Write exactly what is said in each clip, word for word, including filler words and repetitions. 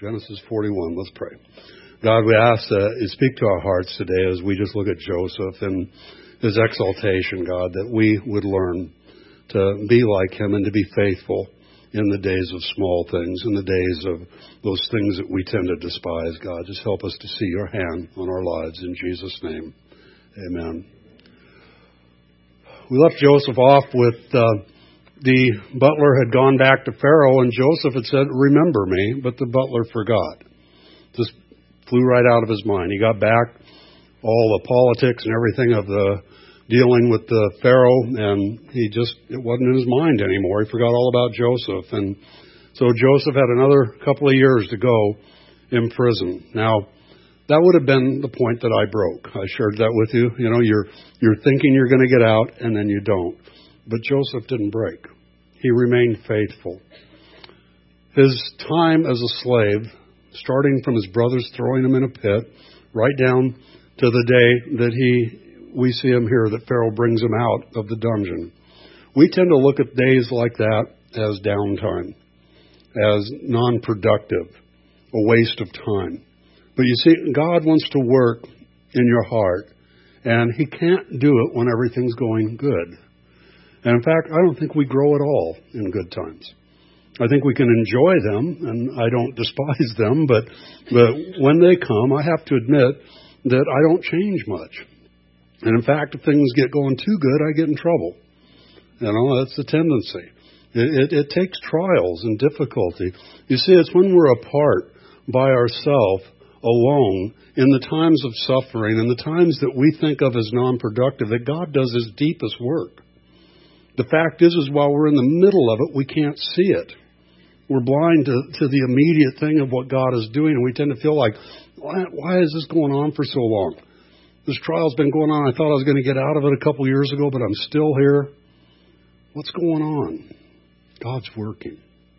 Genesis forty-one. Let's pray. God, we ask that you speak to our hearts today as we just look at Joseph and his exaltation, God, that we would learn to be like him and to be faithful in the days of small things, in the days of those things that we tend to despise. God, just help us to see your hand on our lives. In Jesus' name, amen. We left Joseph off with uh, the butler had gone back to Pharaoh, and Joseph had said, "Remember me," but the butler forgot. Just flew right out of his mind. He got back all the politics and everything of the dealing with the Pharaoh, and he just, it wasn't in his mind anymore. He forgot all about Joseph. And so Joseph had another couple of years to go in prison. Now, that would have been the point that I broke. I shared that with you. You know, you're you're thinking you're going to get out, and then you don't. But Joseph didn't break. He remained faithful. His time as a slave, starting from his brothers throwing him in a pit, right down to the day that he, we see him here, that Pharaoh brings him out of the dungeon. We tend to look at days like that as downtime, as non-productive, a waste of time. But you see, God wants to work in your heart, and he can't do it when everything's going good. And in fact, I don't think we grow at all in good times. I think we can enjoy them, and I don't despise them, but, but when they come, I have to admit that I don't change much. And in fact, if things get going too good, I get in trouble. You know, that's the tendency. It, it, it takes trials and difficulty. You see, it's when we're apart by ourselves, alone, in the times of suffering, and the times that we think of as non-productive, that God does his deepest work. The fact is, is while we're in the middle of it, we can't see it. We're blind to, to the immediate thing of what God is doing, and we tend to feel like, why, why is this going on for so long? This trial's been going on. I thought I was going to get out of it a couple years ago, but I'm still here. What's going on? God's working.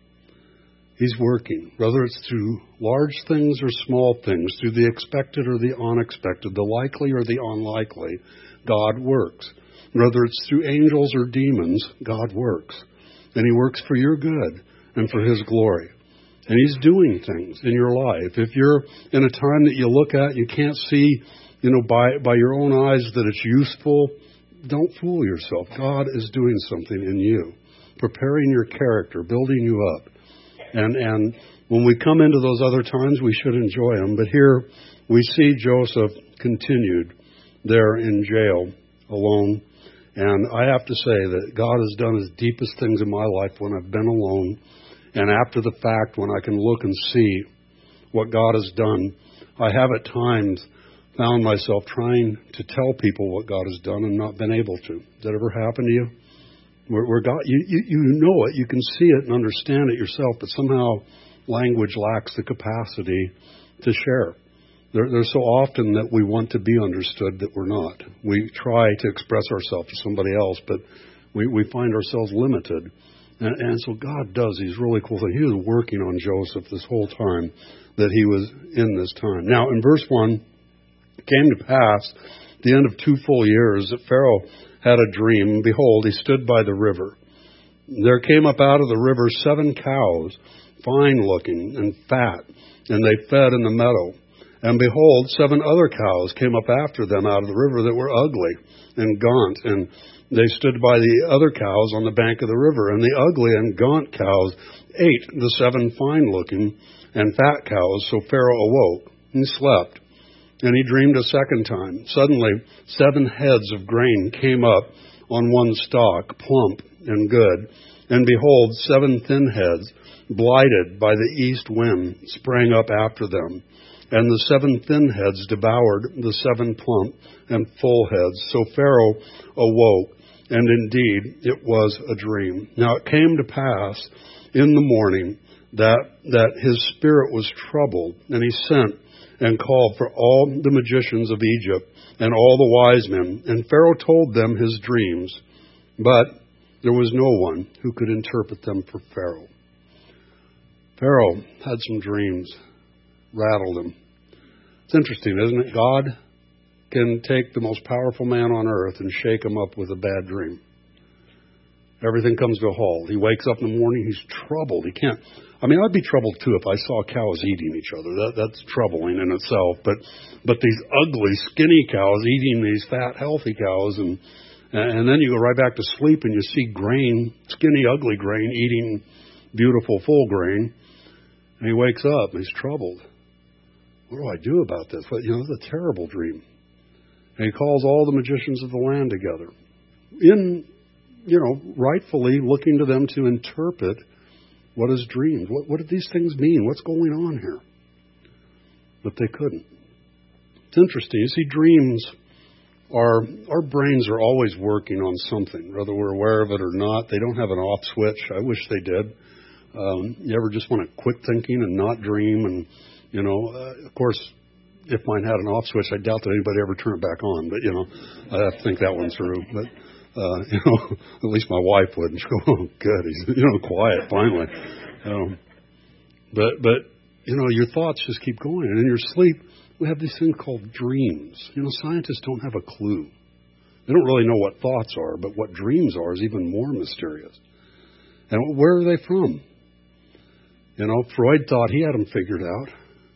He's working, whether it's through large things or small things, through the expected or the unexpected, the likely or the unlikely. God works. Whether it's through angels or demons, God works. And he works for your good and for his glory. And he's doing things in your life. If you're in a time that you look at, you can't see, you know, by, by your own eyes that it's useful, don't fool yourself. God is doing something in you, preparing your character, building you up. And, and when we come into those other times, we should enjoy them. But here we see Joseph continued there in jail alone. And I have to say that God has done his deepest things in my life when I've been alone. And after the fact, when I can look and see what God has done, I have at times found myself trying to tell people what God has done and not been able to. Has that ever happened to you? Where, where God, you, you, you know it, you can see it and understand it yourself, but somehow language lacks the capacity to share. There, there's so often that we want to be understood that we're not. We try to express ourselves to somebody else, but we, we find ourselves limited. And, and so God does these really cool things. He was working on Joseph this whole time that he was in this time. Now, in verse one, it came to pass, at the end of two full years, that Pharaoh had a dream, and behold, he stood by the river. There came up out of the river seven cows, fine-looking and fat, and they fed in the meadow. And behold, seven other cows came up after them out of the river that were ugly and gaunt, and they stood by the other cows on the bank of the river. And the ugly and gaunt cows ate the seven fine-looking and fat cows. So Pharaoh awoke and slept, and he dreamed a second time. Suddenly, seven heads of grain came up on one stalk, plump and good. And behold, seven thin heads, blighted by the east wind, sprang up after them. And the seven thin heads devoured the seven plump and full heads. So Pharaoh awoke, and indeed it was a dream. Now it came to pass in the morning that, that his spirit was troubled, and he sent and called for all the magicians of Egypt and all the wise men. And Pharaoh told them his dreams, but there was no one who could interpret them for Pharaoh. Pharaoh had some dreams, rattled him. It's interesting, isn't it? God can take the most powerful man on earth and shake him up with a bad dream. Everything comes to a halt. He wakes up in the morning, he's troubled. He can't. I mean, I'd be troubled too if I saw cows eating each other. That, that's troubling in itself. But but these ugly, skinny cows eating these fat, healthy cows, and and then you go right back to sleep and you see grain, skinny, ugly grain eating beautiful, full grain. And he wakes up and he's troubled. What do I do about this? Well, you know, it's a terrible dream. And he calls all the magicians of the land together, in, you know, rightfully looking to them to interpret what is dreamed. What, what did these things mean? What's going on here? But they couldn't. It's interesting. You see, dreams are, our brains are always working on something, whether we're aware of it or not. They don't have an off switch. I wish they did. Um, you ever just want to quit thinking and not dream? And, you know, uh, of course, if mine had an off switch, I doubt that anybody ever turned it back on. But, you know, I have to think that one through. But, uh, you know, at least my wife would. And she'd go, oh, good. He's, you know, quiet, finally. Um, but, but, you know, your thoughts just keep going. And in your sleep, we have these things called dreams. You know, scientists don't have a clue. They don't really know what thoughts are, but what dreams are is even more mysterious. And where are they from? You know, Freud thought he had them figured out.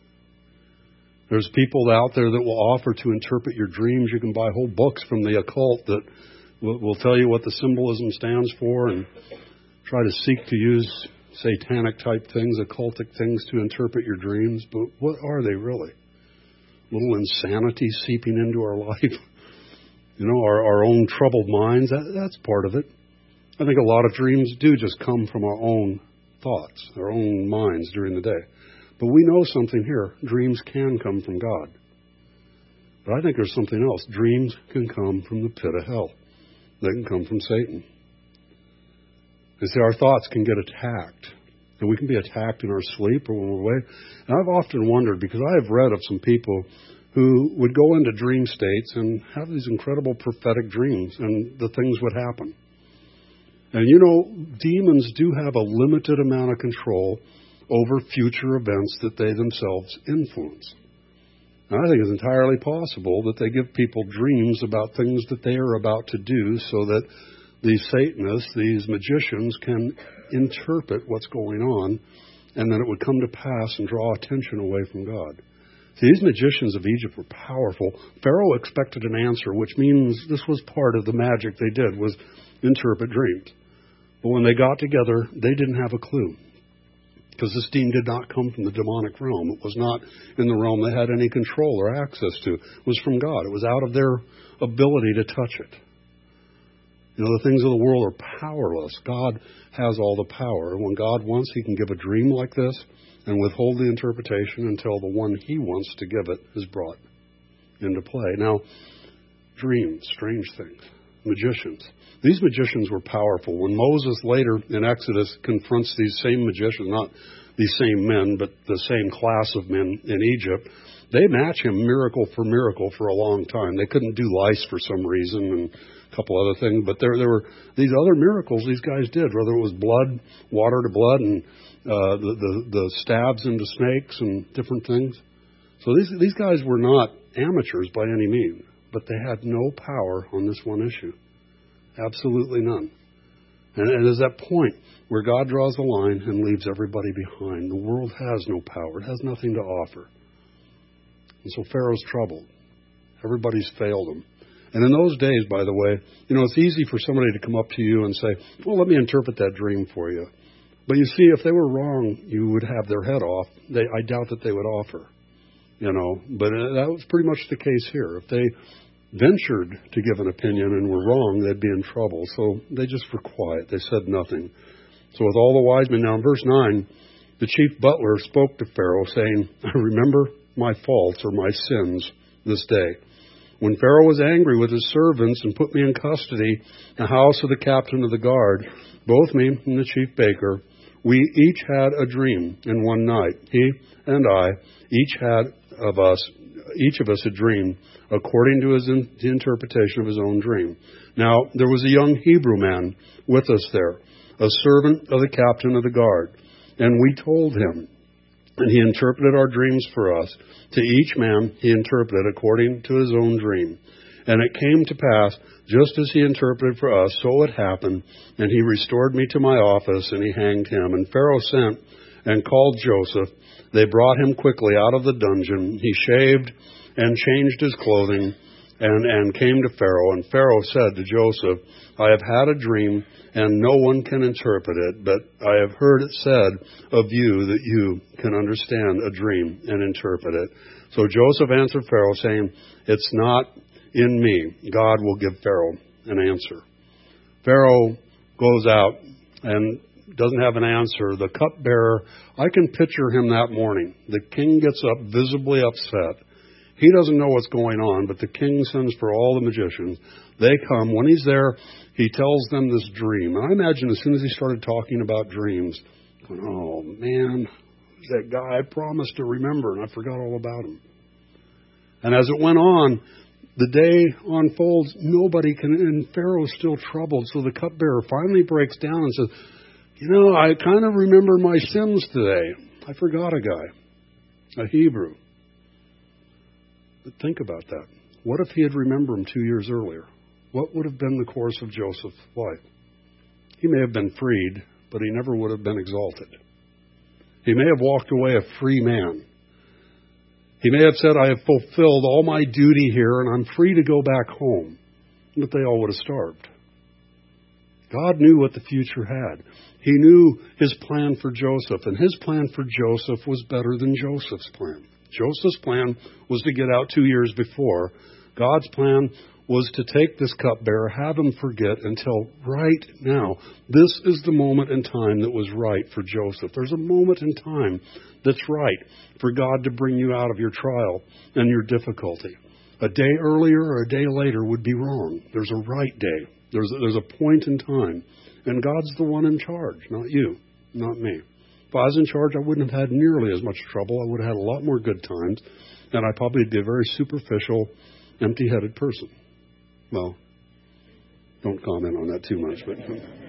There's people out there that will offer to interpret your dreams. You can buy whole books from the occult that will, will tell you what the symbolism stands for and try to seek to use satanic type things, occultic things to interpret your dreams. But what are they really? A little insanity seeping into our life. You know, our, our own troubled minds. That, that's part of it. I think a lot of dreams do just come from our own thoughts, our own minds during the day. But we know something here. Dreams can come from God. But I think there's something else. Dreams can come from the pit of hell. They can come from Satan. You see, our thoughts can get attacked. And we can be attacked in our sleep or when we're awake. And I've often wondered, because I have read of some people who would go into dream states and have these incredible prophetic dreams, and the things would happen. And you know, demons do have a limited amount of control over future events that they themselves influence. And I think it's entirely possible that they give people dreams about things that they are about to do so that these Satanists, these magicians, can interpret what's going on, and then it would come to pass and draw attention away from God. See, these magicians of Egypt were powerful. Pharaoh expected an answer, which means this was part of the magic they did, was interpret dreams. But when they got together, they didn't have a clue. Because this demon did not come from the demonic realm. It was not in the realm they had any control or access to. It was from God. It was out of their ability to touch it. You know, the things of the world are powerless. God has all the power. And when God wants, He can give a dream like this and withhold the interpretation until the one He wants to give it is brought into play. Now, dreams, strange things. Magicians. These magicians were powerful. When Moses later in Exodus confronts these same magicians, not these same men, but the same class of men in Egypt, they match him miracle for miracle for a long time. They couldn't do lice for some reason and a couple other things, but there there were these other miracles these guys did, whether it was blood, water to blood, and uh, the, the the stabs into snakes and different things. So these these guys were not amateurs by any means, but they had no power on this one issue. Absolutely none. And, and there's that point where God draws the line and leaves everybody behind. The world has no power. It has nothing to offer. And so Pharaoh's troubled. Everybody's failed him. And in those days, by the way, you know, it's easy for somebody to come up to you and say, well, let me interpret that dream for you. But you see, if they were wrong, you would have their head off. They, I doubt that they would offer. You know, but that was pretty much the case here. If they ventured to give an opinion and were wrong, they'd be in trouble. So they just were quiet. They said nothing. So with all the wise men, now in verse nine, the chief butler spoke to Pharaoh, saying, I remember my faults or my sins this day. When Pharaoh was angry with his servants and put me in custody in the house of the captain of the guard, both me and the chief baker, we each had a dream in one night. He and I each had of us, each of us a dream according to his in, the interpretation of his own dream. Now, there was a young Hebrew man with us there, a servant of the captain of the guard. And we told him, and he interpreted our dreams for us. To each man he interpreted according to his own dream. And it came to pass, just as he interpreted for us, so it happened. And he restored me to my office, and he hanged him. And Pharaoh sent and called Joseph. They brought him quickly out of the dungeon. He shaved and changed his clothing and, and came to Pharaoh. And Pharaoh said to Joseph, I have had a dream, and no one can interpret it, but I have heard it said of you that you can understand a dream and interpret it. So Joseph answered Pharaoh, saying, it's not in me. God will give Pharaoh an answer. Pharaoh goes out and doesn't have an answer. The cupbearer, I can picture him that morning. The king gets up visibly upset. He doesn't know what's going on, but the king sends for all the magicians. They come. When he's there, he tells them this dream. And I imagine as soon as he started talking about dreams, going, oh, man, that guy I promised to remember, and I forgot all about him. And as it went on, the day unfolds, nobody can, and Pharaoh's still troubled. So the cupbearer finally breaks down and says, you know, I kind of remember my sins today. I forgot a guy, a Hebrew. But think about that. What if he had remembered him two years earlier? What would have been the course of Joseph's life? He may have been freed, but he never would have been exalted. He may have walked away a free man. He may have said, I have fulfilled all my duty here and I'm free to go back home. But they all would have starved. God knew what the future had. He knew his plan for Joseph, and his plan for Joseph was better than Joseph's plan. Joseph's plan was to get out two years before. God's plan was to take this cupbearer, have him forget until right now. This is the moment in time that was right for Joseph. There's a moment in time that's right for God to bring you out of your trial and your difficulty. A day earlier or a day later would be wrong. There's a right day. There's a, there's a point in time. And God's the one in charge, not you, not me. If I was in charge, I wouldn't have had nearly as much trouble. I would have had a lot more good times. And I'd probably be a very superficial, empty-headed person. Well, don't comment on that too much. But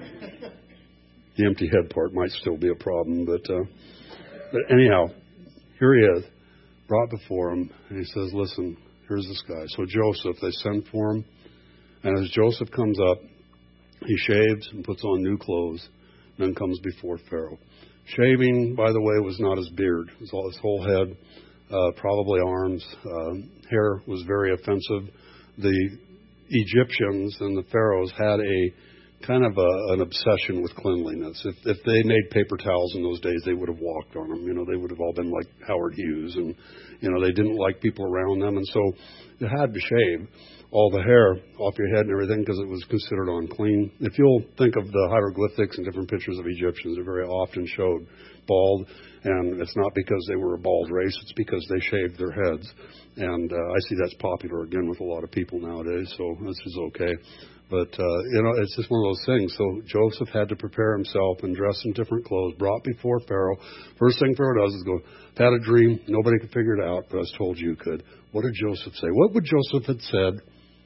the empty head part might still be a problem. But, uh, but anyhow, here he is, brought before him. And he says, listen, here's this guy. So Joseph, they send for him. And as Joseph comes up, he shaves and puts on new clothes, and then comes before Pharaoh. Shaving, by the way, was not his beard. It was all his whole head, uh, probably arms. Uh, hair was very offensive. The Egyptians and the pharaohs had a kind of a, an obsession with cleanliness. If, if they made paper towels in those days, they would have walked on them. You know, they would have all been like Howard Hughes, and you know, they didn't like people around them, and so you had to shave all the hair off your head and everything because it was considered unclean. If you'll think of the hieroglyphics and different pictures of Egyptians, they very often showed bald, and it's not because they were a bald race, it's because they shaved their heads. And uh, I see that's popular again with a lot of people nowadays, so this is okay. But, uh, you know, it's just one of those things. So Joseph had to prepare himself and dress in different clothes, brought before Pharaoh. First thing Pharaoh does is go, I've had a dream. Nobody could figure it out, but I was told you could. What did Joseph say? What would Joseph have said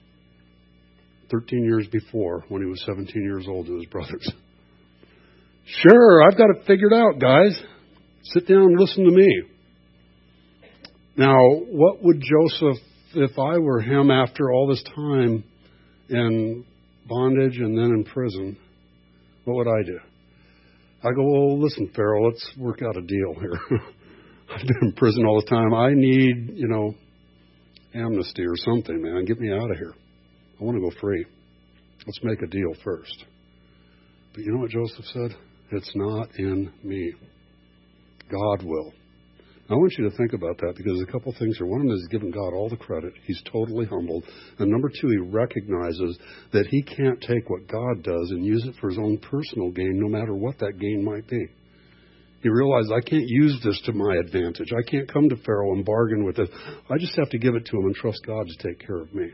thirteen years before when he was seventeen years old to his brothers? Sure, I've got it figured out, guys. Sit down and listen to me. Now, what would Joseph, if I were him after all this time in bondage and then in prison, what would I do? I go, well, listen, Pharaoh, let's work out a deal here. I've been in prison all the time. I need, you know, amnesty or something, man. Get me out of here. I want to go free. Let's make a deal first. But you know what Joseph said? It's not in me. God will. I want you to think about that because there's a couple things here. One of them is he's giving God all the credit. He's totally humbled. And number two, he recognizes that he can't take what God does and use it for his own personal gain, no matter what that gain might be. He realized, I can't use this to my advantage. I can't come to Pharaoh and bargain with it. I just have to give it to him and trust God to take care of me.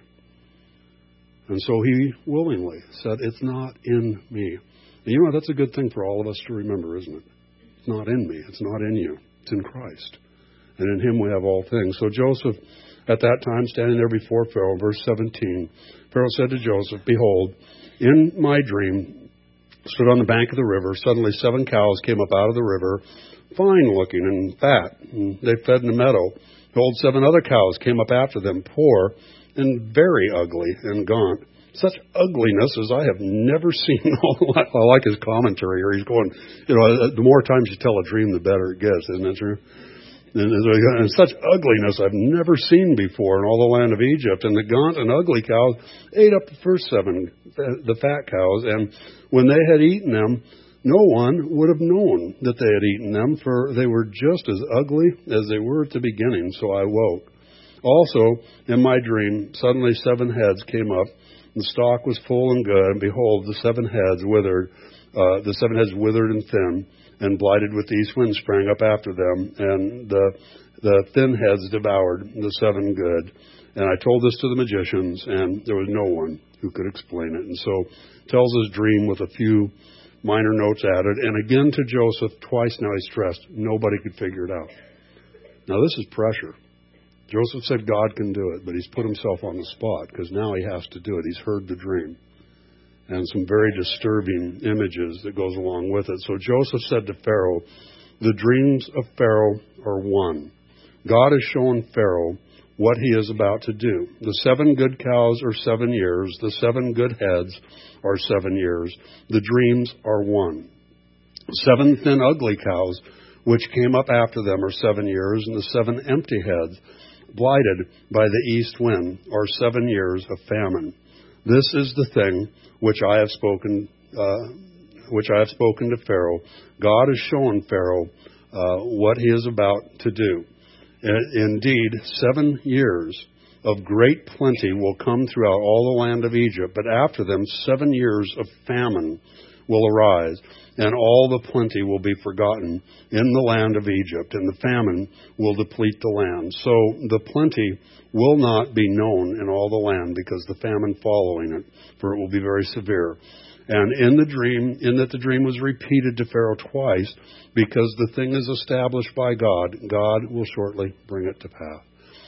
And so he willingly said, it's not in me. And you know what? That's a good thing for all of us to remember, isn't it? It's not in me. It's not in you. It's in Christ. And in him we have all things. So Joseph, at that time, standing there before Pharaoh, verse seventeen, Pharaoh said to Joseph, behold, in my dream, stood on the bank of the river. Suddenly seven cows came up out of the river, fine looking and fat, and they fed in the meadow. Behold, seven other cows came up after them, poor and very ugly and gaunt. such ugliness as I have never seen. I like his commentary here. He's going, you know, the more times you tell a dream, the better it gets. Isn't that true? And, and such ugliness I've never seen before in all the land of Egypt. And the gaunt and ugly cows ate up the first seven, the fat cows. And when they had eaten them, no one would have known that they had eaten them, for they were just as ugly as they were at the beginning. So I woke. Also, in my dream, suddenly seven heads came up. The stalk was full and good, and behold, the seven heads withered, uh, the seven heads withered and thin, and blighted with the east wind sprang up after them, and the the thin heads devoured the seven good. And I told this to the magicians, and there was no one who could explain it. And so tells his dream with a few minor notes added, and again to Joseph, twice now he stressed, nobody could figure it out. Now this is pressure. Joseph said God can do it, but he's put himself on the spot because now he has to do it. He's heard the dream and some very disturbing images that goes along with it. So Joseph said to Pharaoh, the dreams of Pharaoh are one. God has shown Pharaoh what he is about to do. The seven good cows are seven years. The seven good heads are seven years. The dreams are one. Seven thin ugly cows, which came up after them, are seven years, and the seven empty heads, blighted by the east wind, are seven years of famine. This is the thing which I have spoken, uh, which I have spoken to Pharaoh. God has shown Pharaoh uh, what he is about to do. Indeed, seven years of great plenty will come throughout all the land of Egypt, but after them seven years of famine will arise, and all the plenty will be forgotten in the land of Egypt, and the famine will deplete the land. So the plenty will not be known in all the land, because the famine following it, for it will be very severe. And in the dream, in that the dream was repeated to Pharaoh twice, because the thing is established by God, God will shortly bring it to pass.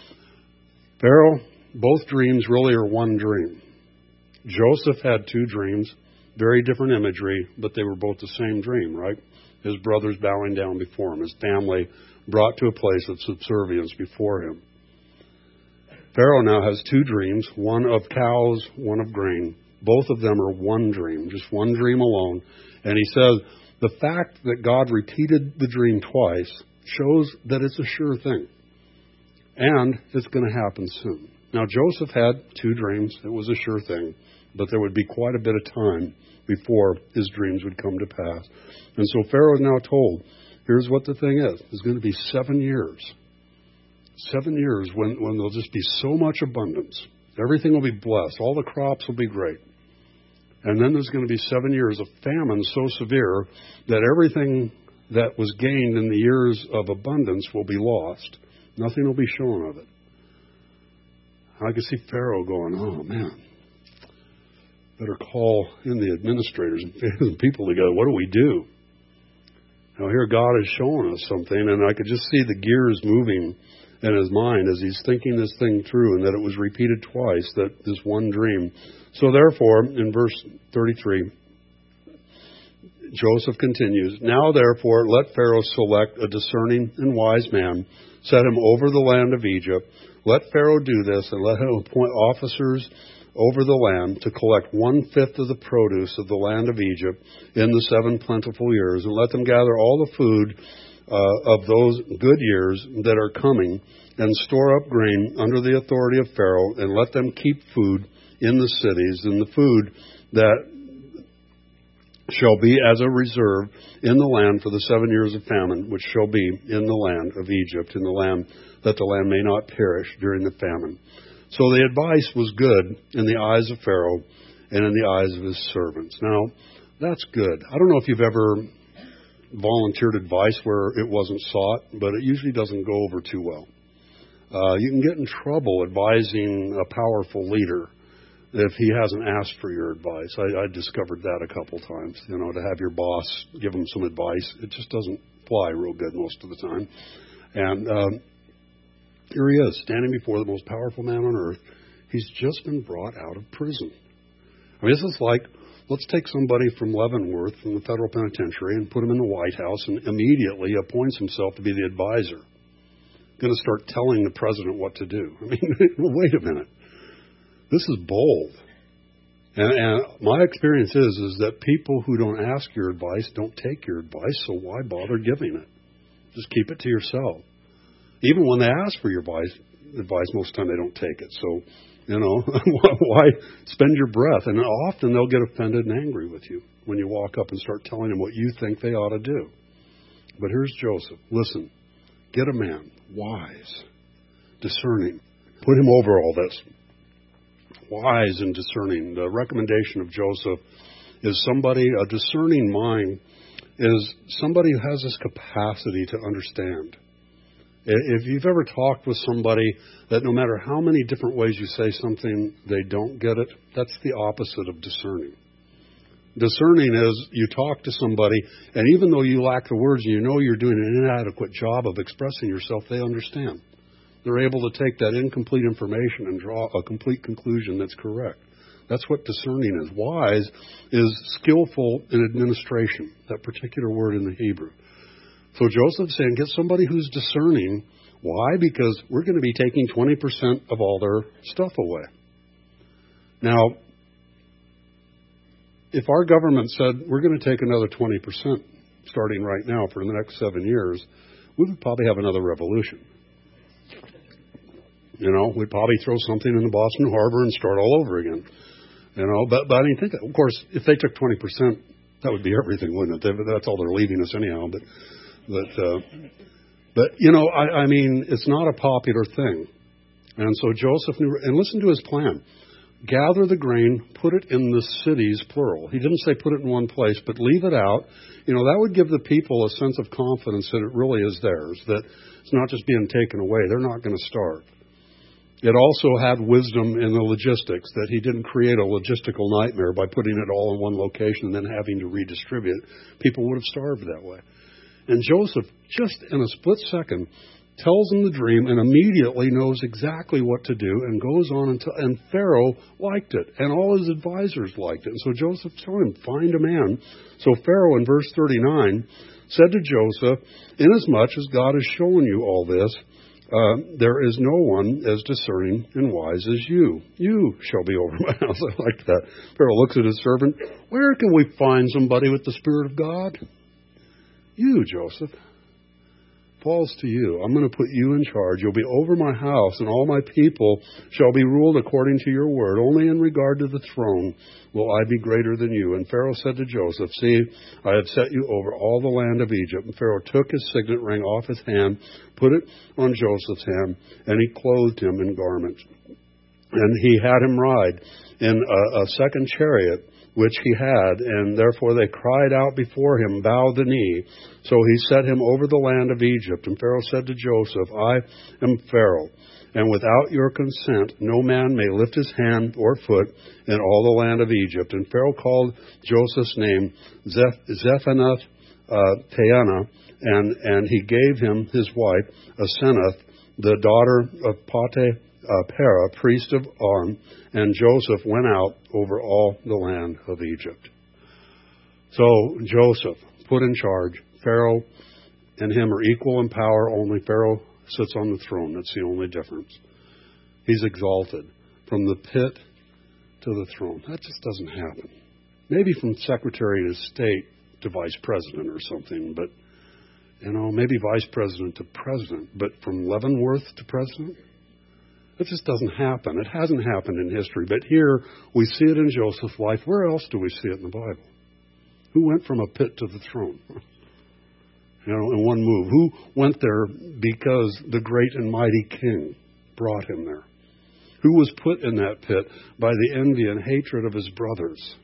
Pharaoh, both dreams really are one dream. Joseph had two dreams, very different imagery, but they were both the same dream, right? His brothers bowing down before him, his family brought to a place of subservience before him. Pharaoh now has two dreams, one of cows, one of grain. Both of them are one dream, just one dream alone. And he says the fact that God repeated the dream twice shows that it's a sure thing. And it's going to happen soon. Now, Joseph had two dreams. It was a sure thing. But there would be quite a bit of time before his dreams would come to pass. And so Pharaoh is now told, here's what the thing is. There's going to be seven years. Seven years when, when there'll just be so much abundance. Everything will be blessed. All the crops will be great. And then there's going to be seven years of famine so severe that everything that was gained in the years of abundance will be lost. Nothing will be shown of it. I could see Pharaoh going, oh man, better call in the administrators and people together. What do we do? Now here God is showing us something, and I could just see the gears moving in his mind as he's thinking this thing through, and that it was repeated twice, that this one dream. So therefore, in verse thirty-three, Joseph continues, now therefore let Pharaoh select a discerning and wise man, set him over the land of Egypt. Let Pharaoh do this, and let him appoint officers over the land to collect one-fifth of the produce of the land of Egypt in the seven plentiful years, and let them gather all the food uh, of those good years that are coming, and store up grain under the authority of Pharaoh, and let them keep food in the cities, and the food that shall be as a reserve in the land for the seven years of famine, which shall be in the land of Egypt, in the land that the land may not perish during the famine. So the advice was good in the eyes of Pharaoh and in the eyes of his servants. Now, that's good. I don't know if you've ever volunteered advice where it wasn't sought, but it usually doesn't go over too well. Uh, you can get in trouble advising a powerful leader if he hasn't asked for your advice. I, I discovered that a couple times. You know, to have your boss give him some advice, it just doesn't fly real good most of the time. And um, here he is, standing before the most powerful man on earth. He's just been brought out of prison. I mean, this is like, let's take somebody from Leavenworth, from the federal penitentiary, and put him in the White House, and immediately appoints himself to be the advisor. Going to start telling the president what to do. I mean, wait a minute. This is bold. And, and my experience is, is that people who don't ask your advice don't take your advice, so why bother giving it? Just keep it to yourself. Even when they ask for your advice, advice most of the time they don't take it. So, you know, why spend your breath? And often they'll get offended and angry with you when you walk up and start telling them what you think they ought to do. But here's Joseph. Listen, get a man, wise, discerning. Put him over all this. Wise and discerning. The recommendation of Joseph is somebody, a discerning mind is somebody who has this capacity to understand. If you've ever talked with somebody that no matter how many different ways you say something, they don't get it, that's the opposite of discerning. Discerning is you talk to somebody, and even though you lack the words and you know you're doing an inadequate job of expressing yourself, they understand. They're able to take that incomplete information and draw a complete conclusion that's correct. That's what discerning is. Wise is skillful in administration, that particular word in the Hebrew. So Joseph's saying, get somebody who's discerning. Why? Because we're going to be taking twenty percent of all their stuff away. Now, if our government said we're going to take another twenty percent starting right now for the next seven years, we would probably have another revolution. You know, we'd probably throw something in the Boston Harbor and start all over again. You know, but, but I mean, think, of course, if they took twenty percent, that would be everything, wouldn't it? That's all they're leaving us anyhow. But, but, uh, but you know, I, I mean, it's not a popular thing. And so Joseph knew, and listen to his plan. Gather the grain, put it in the cities, plural. He didn't say put it in one place, but leave it out. You know, that would give the people a sense of confidence that it really is theirs, that it's not just being taken away. They're not going to starve. It also had wisdom in the logistics, that he didn't create a logistical nightmare by putting it all in one location and then having to redistribute. People would have starved that way. And Joseph, just in a split second, tells him the dream and immediately knows exactly what to do and goes on until, and Pharaoh liked it and all his advisors liked it. And so Joseph told him, find a man. So Pharaoh in verse thirty-nine said to Joseph, inasmuch as God has shown you all this, Uh, there is no one as discerning and wise as you. You shall be over my house. I like that. Pharaoh looks at his servant. Where can we find somebody with the Spirit of God? You, Joseph. Falls to you. I'm going to put you in charge. You'll be over my house, and all my people shall be ruled according to your word. Only in regard to the throne will I be greater than you. And Pharaoh said to Joseph, see, I have set you over all the land of Egypt. And Pharaoh took his signet ring off his hand, put it on Joseph's hand, and he clothed him in garments. And he had him ride in a, a second chariot, which he had, and therefore they cried out before him, bow the knee. So he set him over the land of Egypt. And Pharaoh said to Joseph, I am Pharaoh, and without your consent no man may lift his hand or foot in all the land of Egypt. And Pharaoh called Joseph's name Zephanath uh, Paneah, and, and he gave him his wife, Asenath, the daughter of Pate, Uh, Para, priest of On, and Joseph went out over all the land of Egypt. So Joseph put in charge. Pharaoh and him are equal in power, only Pharaoh sits on the throne. That's the only difference. He's exalted from the pit to the throne. That just doesn't happen. Maybe from Secretary of State to Vice President or something, but, you know, maybe Vice President to President, but from Leavenworth to President? It just doesn't happen. It hasn't happened in history. But here we see it in Joseph's life. Where else do we see it in the Bible? Who went from a pit to the throne? You know, in one move. Who went there because the great and mighty king brought him there? Who was put in that pit by the envy and hatred of his brothers?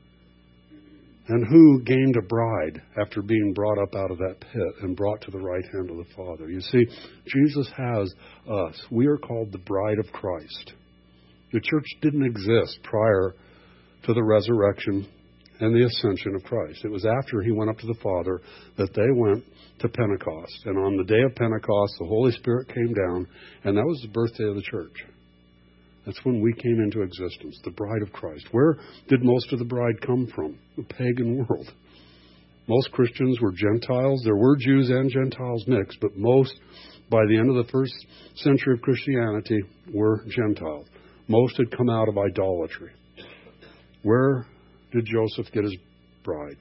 And who gained a bride after being brought up out of that pit and brought to the right hand of the Father? You see, Jesus has us. We are called the bride of Christ. The church didn't exist prior to the resurrection and the ascension of Christ. It was after he went up to the Father that they went to Pentecost. And on the day of Pentecost, the Holy Spirit came down, and that was the birthday of the church. That's when we came into existence, the bride of Christ. Where did most of the bride come from? The pagan world. Most Christians were Gentiles. There were Jews and Gentiles mixed, but most, by the end of the first century of Christianity, were Gentiles. Most had come out of idolatry. Where did Joseph get his bride?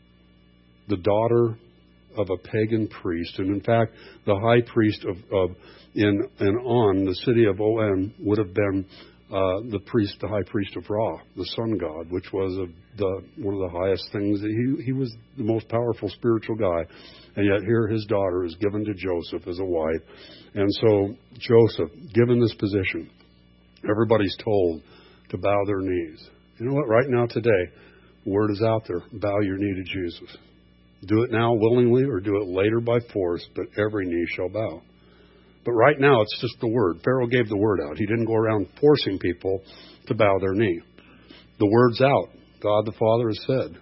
The daughter of a pagan priest. And in fact, the high priest of, of in and On, the city of On, would have been uh, the priest, the high priest of Ra, the sun god, which was a, the one of the highest things. He he was the most powerful spiritual guy, and yet here his daughter is given to Joseph as a wife. And so Joseph, given this position, everybody's told to bow their knees. You know what? Right now, today, the word is out there. Bow your knee to Jesus. Do it now willingly or do it later by force, but every knee shall bow. But right now, it's just the word. Pharaoh gave the word out. He didn't go around forcing people to bow their knee. The word's out. God the Father has said,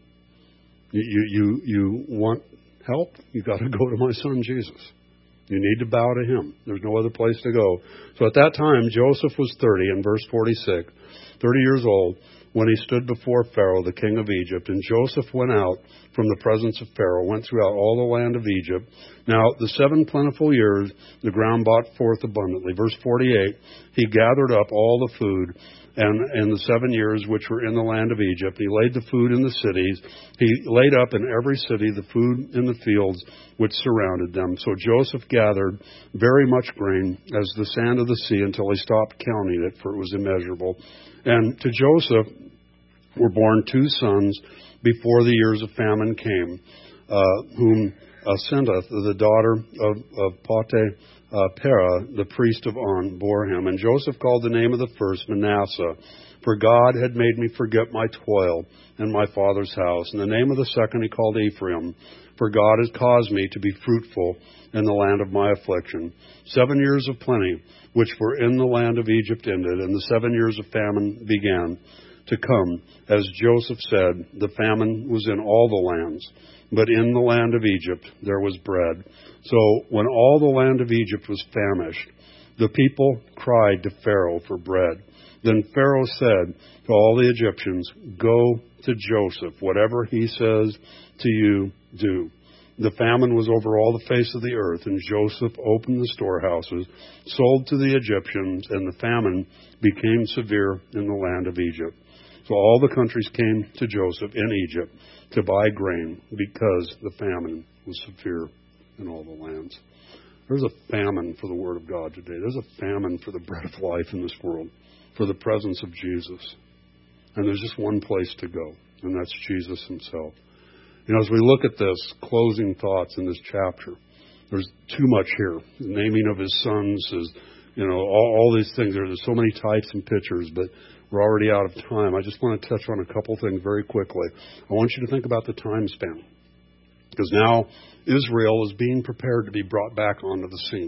you, you, you, you want help? You got to go to my son Jesus. You need to bow to him. There's no other place to go. So at that time, Joseph was thirty, in verse forty-six, thirty years old, when he stood before Pharaoh, the king of Egypt. And Joseph went out from the presence of Pharaoh, went throughout all the land of Egypt. Now, the seven plentiful years, the ground brought forth abundantly. Verse forty-eight, he gathered up all the food, and in the seven years which were in the land of Egypt, he laid the food in the cities. He laid up in every city the food in the fields which surrounded them. So Joseph gathered very much grain, as the sand of the sea, until he stopped counting it, for it was immeasurable. And to Joseph were born two sons before the years of famine came, uh, whom Asenath, the daughter of, of Pate, Uh, Pera, the priest of On, bore him. And Joseph called the name of the first Manasseh, for God had made me forget my toil and my father's house. And the name of the second he called Ephraim, for God has caused me to be fruitful in the land of my affliction. Seven years of plenty, which were in the land of Egypt, ended, and the seven years of famine began to come. As Joseph said, the famine was in all the lands, but in the land of Egypt there was bread. So when all the land of Egypt was famished, the people cried to Pharaoh for bread. Then Pharaoh said to all the Egyptians, go to Joseph. Whatever he says to you, do. The famine was over all the face of the earth, and Joseph opened the storehouses, sold to the Egyptians, and the famine became severe in the land of Egypt. So all the countries came to Joseph in Egypt to buy grain, because the famine was severe in all the lands. There's a famine for the Word of God today. There's a famine for the bread of life in this world, for the presence of Jesus. And there's just one place to go, and that's Jesus himself. You know, as we look at this, closing thoughts in this chapter, there's too much here. The naming of his sons is, you know, all, all these things. There's so many types and pictures, but we're already out of time. I just want to touch on a couple things very quickly. I want you to think about the time span, because now Israel is being prepared to be brought back onto the scene.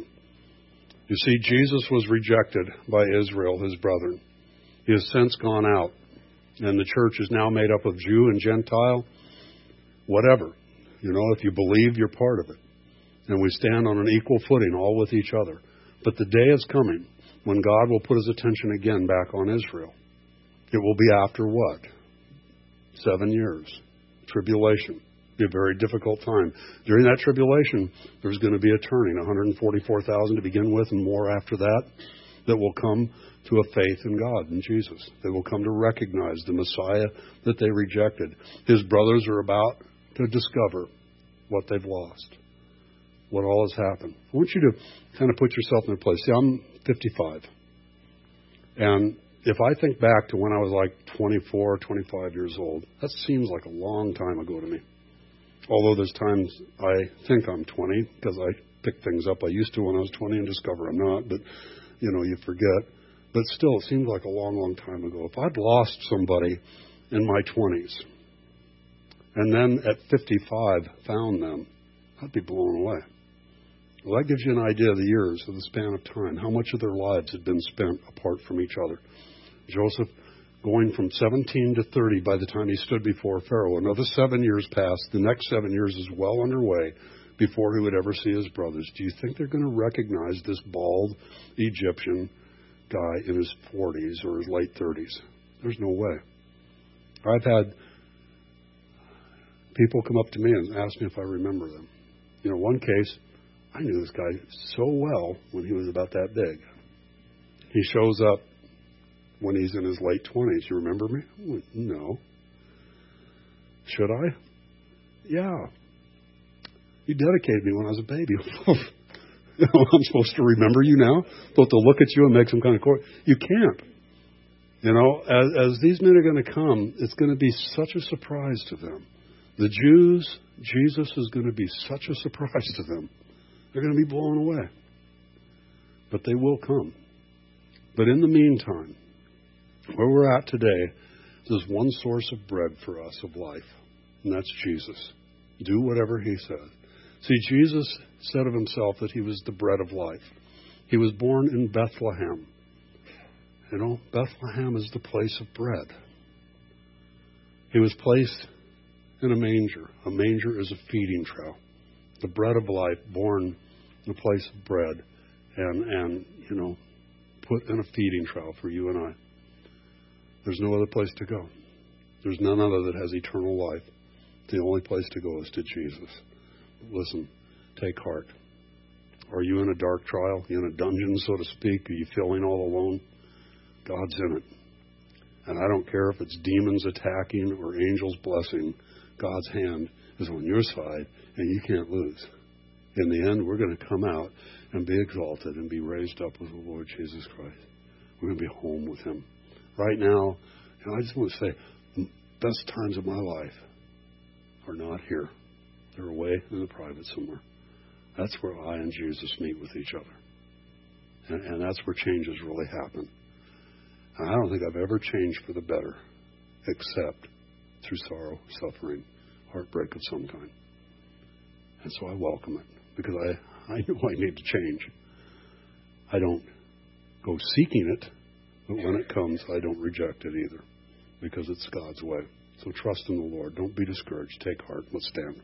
You see, Jesus was rejected by Israel, his brethren. He has since gone out, and the church is now made up of Jew and Gentile, whatever. You know, if you believe, you're part of it. And we stand on an equal footing, all with each other. But the day is coming when God will put his attention again back on Israel. It will be after what? Seven years. Tribulation. Be a very difficult time. During that tribulation, there's going to be a turning, one hundred forty-four thousand to begin with, and more after that, that will come to a faith in God, in Jesus. They will come to recognize the Messiah that they rejected. His brothers are about to discover what they've lost, what all has happened. I want you to kind of put yourself in their place. See, I'm fifty-five. And if I think back to when I was like twenty-four, twenty-five years old, that seems like a long time ago to me. Although there's times I think I'm twenty, because I pick things up I used to when I was twenty and discover I'm not. But, you know, you forget. But still, it seems like a long, long time ago. If I'd lost somebody in my twenties, and then at fifty-five found them, I'd be blown away. Well, that gives you an idea of the years, of the span of time, how much of their lives had been spent apart from each other. Joseph, going from seventeen to thirty by the time he stood before Pharaoh. Another seven years passed. The next seven years is well underway before he would ever see his brothers. Do you think they're going to recognize this bald Egyptian guy in his forties or his late thirties? There's no way. I've had people come up to me and ask me if I remember them. You know, one case, I knew this guy so well when he was about that big. He shows up when he's in his late twenties. You remember me? No. Should I? Yeah. You dedicated me when I was a baby. I'm supposed to remember you now? Supposed to look at you and make some kind of court? You can't. You know, as, as these men are going to come, it's going to be such a surprise to them. The Jews, Jesus is going to be such a surprise to them. They're going to be blown away. But they will come. But in the meantime, where we're at today, there's one source of bread for us of life, and that's Jesus. Do whatever he says. See, Jesus said of himself that he was the bread of life. He was born in Bethlehem. You know, Bethlehem is the place of bread. He was placed in a manger. A manger is a feeding trough. The bread of life, born in a place of bread, and, and you know, put in a feeding trough for you and I. There's no other place to go. There's none other that has eternal life. The only place to go is to Jesus. Listen, take heart. Are you in a dark trial? Are you in a dungeon, so to speak? Are you feeling all alone? God's in it. And I don't care if it's demons attacking or angels blessing. God's hand is on your side, and you can't lose. In the end, we're going to come out and be exalted and be raised up with the Lord Jesus Christ. We're going to be home with him. Right now, you know, I just want to say, the best times of my life are not here. They're away in the private somewhere. That's where I and Jesus meet with each other. And, and that's where changes really happen. And I don't think I've ever changed for the better, except through sorrow, suffering, heartbreak of some kind. And so I welcome it, because I, I know I need to change. I don't go seeking it, but when it comes, I don't reject it either, because it's God's way. So trust in the Lord. Don't be discouraged. Take heart. Let's stand.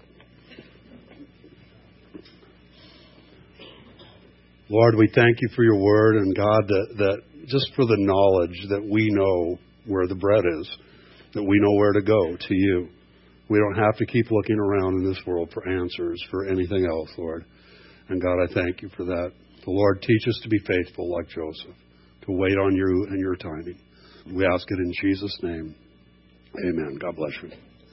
Lord, we thank you for your word, and God, that, that just for the knowledge that we know where the bread is, that we know where to go, to you. We don't have to keep looking around in this world for answers, for anything else, Lord. And God, I thank you for that. The Lord, teach us to be faithful like Joseph, to wait on you and your timing. We ask it in Jesus' name. Amen. God bless you.